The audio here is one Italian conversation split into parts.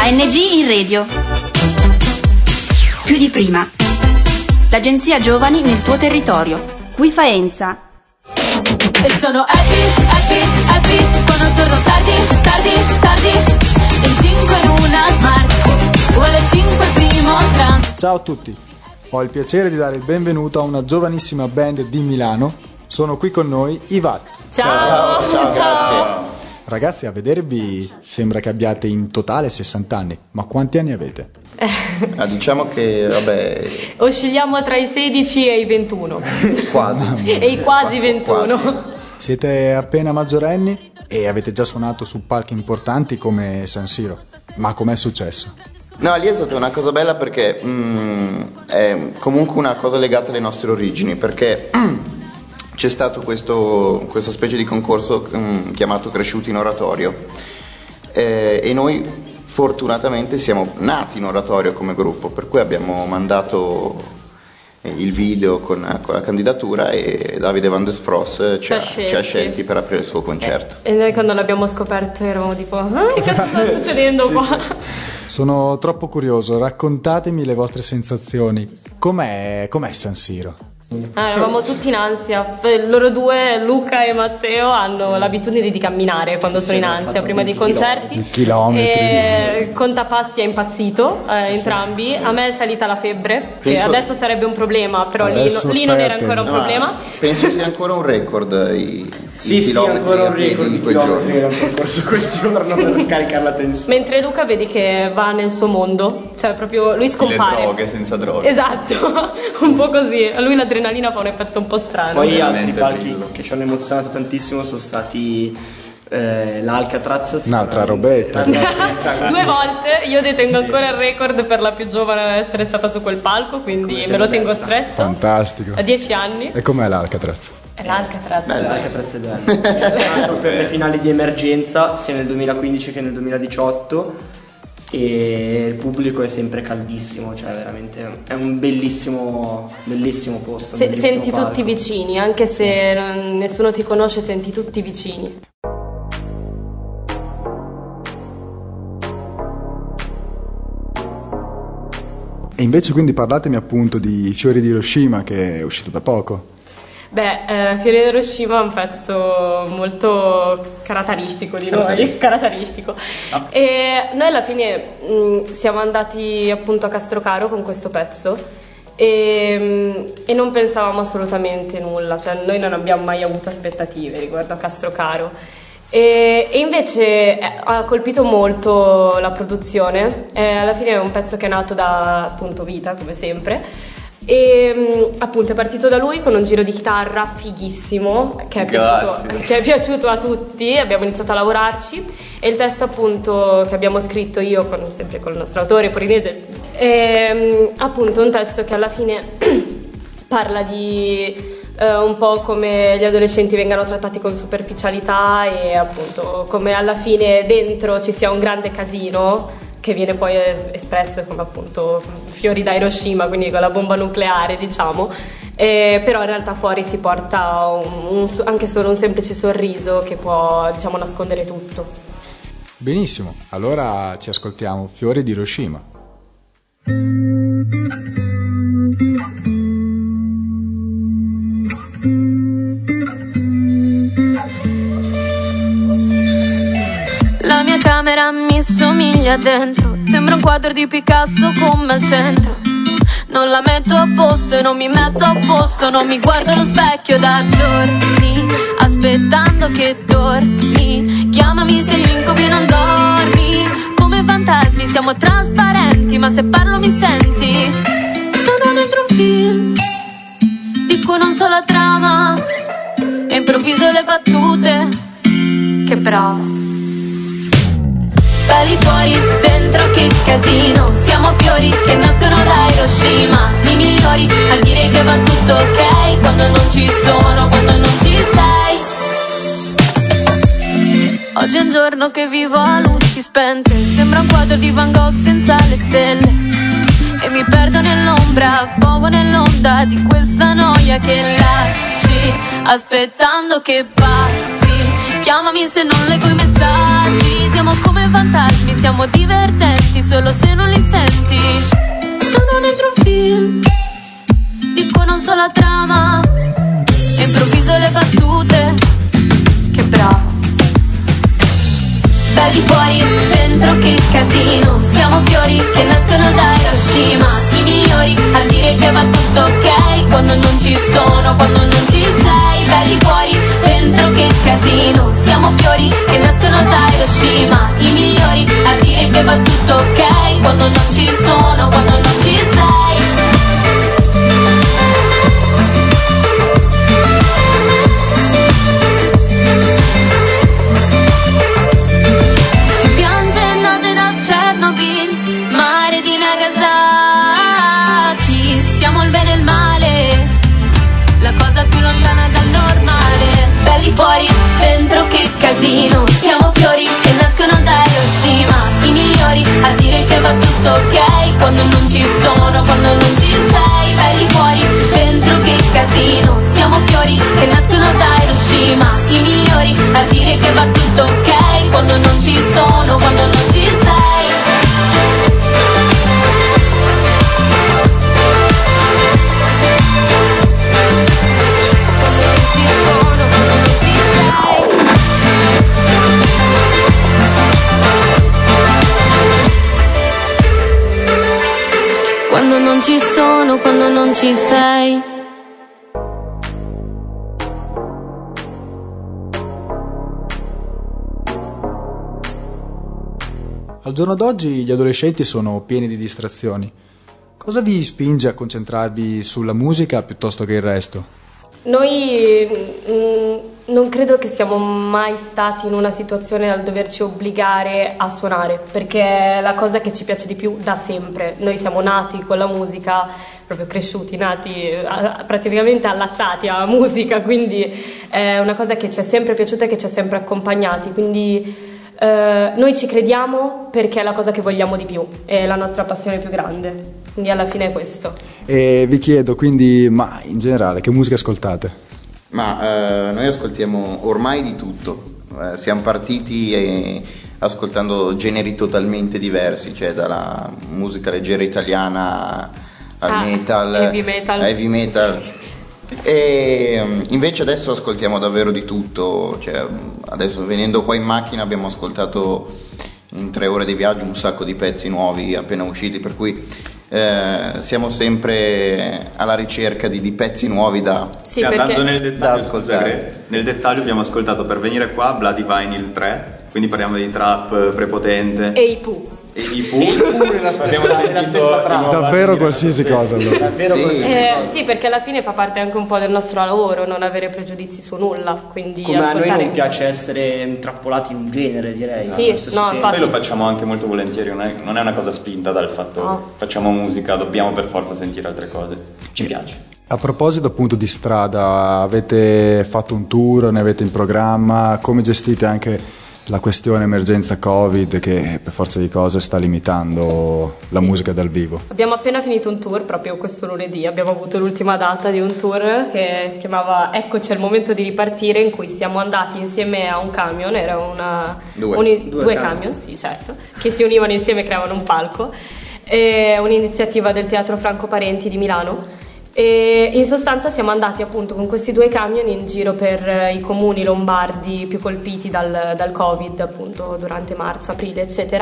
ANG in radio. Più di prima. L'agenzia giovani nel tuo territorio. Qui Faenza. E sono happy quando torno tardi il 5 in una smart o alle 5 primo tram. Ciao a tutti, ho il piacere di dare il benvenuto a una giovanissima band di Milano. Sono qui con noi i VAT. Ciao. Grazie. Ragazzi, a vedervi sembra che abbiate in totale 60 anni, ma quanti anni avete? Diciamo che, vabbè, Oscilliamo tra i 16 e i 21. quasi. E i quasi 21. Quasi. Siete appena maggiorenni e avete già suonato su palchi importanti come San Siro. Ma com'è successo? No, lì è stata una cosa bella perché è comunque una cosa legata alle nostre origini, perché c'è stato questa specie di concorso chiamato Cresciuti in Oratorio e noi fortunatamente siamo nati in oratorio come gruppo, per cui abbiamo mandato il video con la candidatura e Davide Van der Sfros ci ha scelti per aprire il suo concerto. E noi quando l'abbiamo scoperto eravamo tipo che cosa sta succedendo qua? Sono troppo curioso, raccontatemi le vostre sensazioni. Com'è San Siro? Eravamo tutti in ansia. Loro due, Luca e Matteo, hanno l'abitudine di camminare quando sono in ansia prima dei concerti. Chilometri. E Contapassi è impazzito, entrambi. A me è salita la febbre, che adesso sarebbe un problema, però lì non era ancora un problema. Penso sia ancora un record Sì, ancora un record di chilometri era un percorso quel giorno per scaricare la tensione. Mentre Luca vedi che va nel suo mondo, cioè proprio lui scompare. Le droghe senza droghe. Esatto, un po' così. A lui l'adrenalina fa un effetto un po' strano. Poi altri palchi che ci hanno emozionato tantissimo sono stati l'Alcatraz. Un'altra robetta. 2 volte. Io detengo ancora il record per la più giovane ad essere stata su quel palco, quindi me lo tengo stretto. Fantastico. A 10 anni. E com'è l'Alcatraz? È l'Alcatraz. L'Alcatraz è bello. È stato per le finali di emergenza sia nel 2015 che nel 2018 e il pubblico è sempre caldissimo, cioè veramente è un bellissimo posto. Senti tutti vicini, anche se nessuno ti conosce, senti tutti vicini. E invece quindi parlatemi appunto di Fiori di Hiroshima, che è uscito da poco. Fiori di Hiroshima è un pezzo molto caratteristico di noi, caratteristico. E noi alla fine siamo andati appunto a Castrocaro con questo pezzo e non pensavamo assolutamente nulla, cioè noi non abbiamo mai avuto aspettative riguardo a Castrocaro. E invece ha colpito molto la produzione. Alla fine è un pezzo che è nato da appunto Vita, come sempre, e appunto è partito da lui con un giro di chitarra fighissimo che è piaciuto a tutti. Abbiamo iniziato a lavorarci e il testo appunto che abbiamo scritto io sempre con il nostro autore Porinese è appunto un testo che alla fine parla di un po' come gli adolescenti vengano trattati con superficialità e appunto come alla fine dentro ci sia un grande casino che viene poi espresso come appunto fiori da Hiroshima, quindi con la bomba nucleare, diciamo, però in realtà fuori si porta anche solo un semplice sorriso che può, diciamo, nascondere tutto. Benissimo, allora ci ascoltiamo Fiori di Hiroshima. La mia camera mi somiglia dentro, sembra un quadro di Picasso come al centro. Non la metto a posto e non mi metto a posto, non mi guardo allo specchio da giorni, aspettando che torni. Chiamami se gli incubi non dormi, come fantasmi siamo trasparenti, ma se parlo mi senti. Sono dentro un film, di cui non so la trama, e improvviso le battute, che brava. Belli fuori, dentro che casino, siamo fiori che nascono da Hiroshima, i migliori a dire che va tutto ok, quando non ci sono, quando non ci sei. Oggi è un giorno che vivo a luci spente, sembra un quadro di Van Gogh senza le stelle, e mi perdo nell'ombra, affogo nell'onda di questa noia che lasci, aspettando che passi. Chiamami se non leggo i messaggi, amanti, siamo come fantasmi, siamo divertenti solo se non li senti. Sono dentro un film di cui non so la trama e improvviso le battute. Che bravo. Belli fuori, dentro che casino. Siamo fiori che nascono da Hiroshima. I migliori a dire che va tutto ok quando non ci sono, quando non ci sei. Belli fuori, dentro che casino. Siamo fiori che nascono da Hiroshima. I migliori a dire che va tutto ok quando non ci sono, quando non ci sei. Mare di Nagasaki, siamo il bene e il male, la cosa più lontana dal normale. Belli fuori, dentro che casino. Siamo fiori che nascono da Hiroshima. I migliori a dire che va tutto ok quando non ci sono, quando non ci sei. Belli fuori, dentro che casino. Siamo fiori che nascono da Hiroshima. I migliori a dire che va tutto ok quando non ci sono, quando non ci sei. Quando non ci sono, quando non ci sei. Al giorno d'oggi gli adolescenti sono pieni di distrazioni. Cosa vi spinge a concentrarvi sulla musica piuttosto che il resto? Noi non credo che siamo mai stati in una situazione dal doverci obbligare a suonare, perché è la cosa che ci piace di più da sempre. Noi siamo nati con la musica, proprio cresciuti, nati praticamente allattati alla musica, quindi è una cosa che ci è sempre piaciuta e che ci ha sempre accompagnati, quindi noi ci crediamo perché è la cosa che vogliamo di più, è la nostra passione più grande, quindi alla fine è questo. E vi chiedo quindi, ma in generale, che musica ascoltate? Ma noi ascoltiamo ormai di tutto, siamo partiti ascoltando generi totalmente diversi, cioè dalla musica leggera italiana al metal, heavy metal. E invece adesso ascoltiamo davvero di tutto, cioè, adesso venendo qua in macchina abbiamo ascoltato in 3 ore di viaggio un sacco di pezzi nuovi appena usciti, per cui siamo sempre alla ricerca di pezzi nuovi da andando nel dettaglio, ascoltare. Nel dettaglio abbiamo ascoltato per venire qua Bloody Vinyl 3, quindi parliamo di trap prepotente e i Pooh. Pure la stessa trama. Davvero qualsiasi cosa allora. Davvero Sì, perché alla fine fa parte anche un po' del nostro lavoro non avere pregiudizi su nulla, quindi come ascoltare... a noi non piace essere intrappolati in un genere, direi. Sì, no, infatti... Noi lo facciamo anche molto volentieri, non è una cosa spinta dal fatto che facciamo musica, dobbiamo per forza sentire altre cose, ci piace. A proposito appunto di strada, avete fatto un tour, ne avete in programma, come gestite anche la questione emergenza Covid che per forza di cose sta limitando la musica dal vivo? Abbiamo appena finito un tour, proprio questo lunedì, abbiamo avuto l'ultima data di un tour che si chiamava Eccoci al momento di ripartire, in cui siamo andati insieme a un camion, era due camion, sì certo, che si univano insieme e creavano un palco, un'iniziativa del Teatro Franco Parenti di Milano. E in sostanza siamo andati appunto con questi 2 camion in giro per i comuni lombardi più colpiti dal Covid, appunto durante marzo, aprile, eccetera.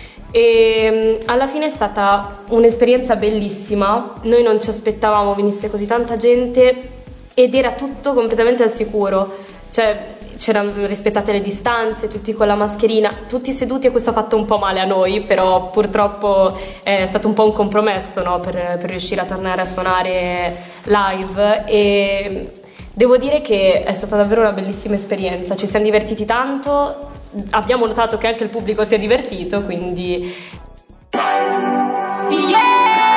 E alla fine è stata un'esperienza bellissima. Noi non ci aspettavamo venisse così tanta gente ed era tutto completamente al sicuro, cioè c'erano rispettate le distanze, tutti con la mascherina, tutti seduti, e questo ha fatto un po' male a noi, però purtroppo è stato un po' un compromesso, no? per riuscire a tornare a suonare live, e devo dire che è stata davvero una bellissima esperienza, ci siamo divertiti tanto, abbiamo notato che anche il pubblico si è divertito, quindi... Yeah!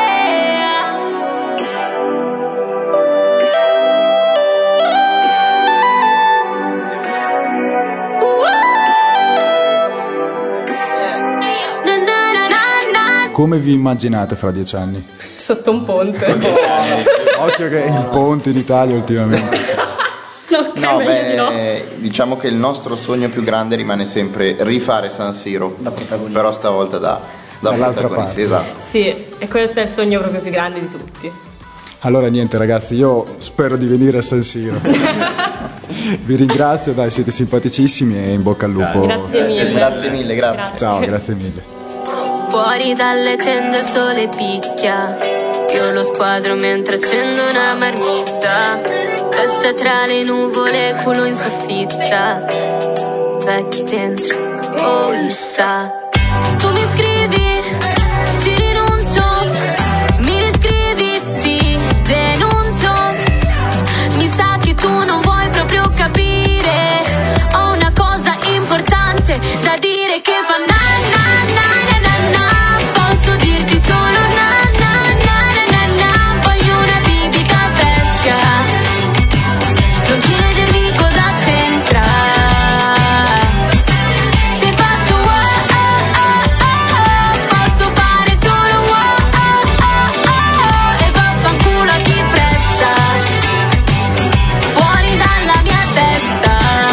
Come vi immaginate fra 10 anni? Sotto un ponte. Occhio che il ponte in Italia ultimamente. No, No, diciamo che il nostro sogno più grande rimane sempre rifare San Siro, da protagonista. Però stavolta da protagonista, esatto. Sì, e questo è il sogno proprio più grande di tutti. Allora niente ragazzi, io spero di venire a San Siro. Vi ringrazio, dai, siete simpaticissimi e in bocca al lupo. Grazie mille. Grazie. Ciao, grazie mille. Fuori dalle tende il sole picchia, io lo squadro mentre accendo una marmitta. Testa tra le nuvole, culo in soffitta, vecchi dentro, oh chissà. Tu mi scrivi, ci rinuncio, mi riscrivi, ti denuncio. Mi sa che tu non vuoi proprio capire, ho una cosa importante da dire che fa na na na na na na. Posso dirti solo na na na na na na. Voglio una bibita fresca, non chiedermi cosa c'entra. Se faccio posso fare solo e vaffanculo a chi presta, fuori dalla mia testa.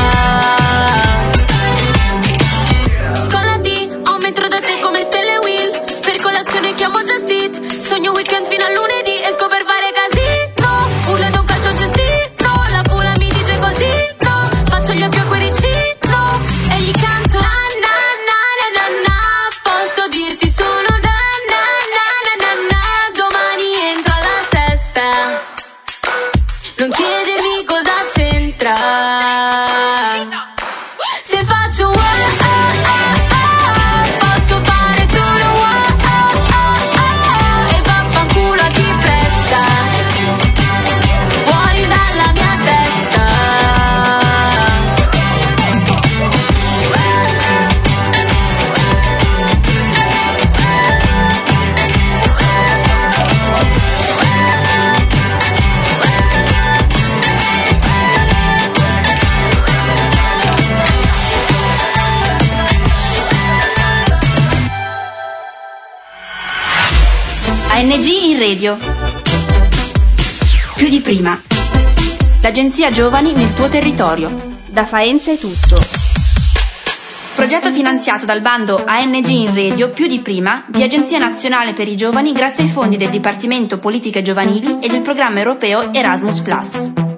Scolati, ho un metro da te come stelle Will. Per colazione chiamo Just Eat. Sogno weekend fino a lunedì, esco per fare casino. Urla da un calcio gestito, la pula mi dice così, no. Faccio gli occhi a cuoricino e gli canto na na na na na na. Posso dirti solo na na na na na na. Domani entro alla sesta, non chiedermi cosa c'entra. Se faccio posso fare solo e vaffanculo a chi presta, fuori dalla mia testa. ANG in radio. Più di prima. L'agenzia Giovani nel tuo territorio. Da Faenza è tutto. Progetto finanziato dal bando ANG in radio più di prima di Agenzia Nazionale per i Giovani grazie ai fondi del Dipartimento Politiche Giovanili e del programma europeo Erasmus+.